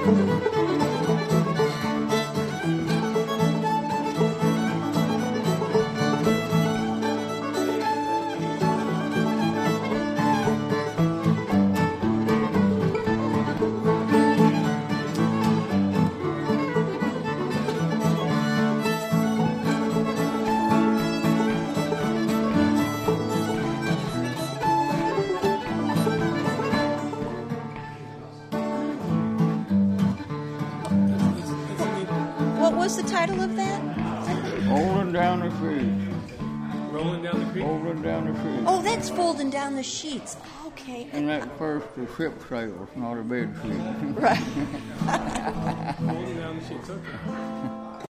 What was the title of that? Rolling down the creek. Rolling down the creek? Rolling down the creek. Oh, that's folding down the sheets. Okay. And that first, the ship sails, not a bed sheet. Right. Rolling down the sheets, okay.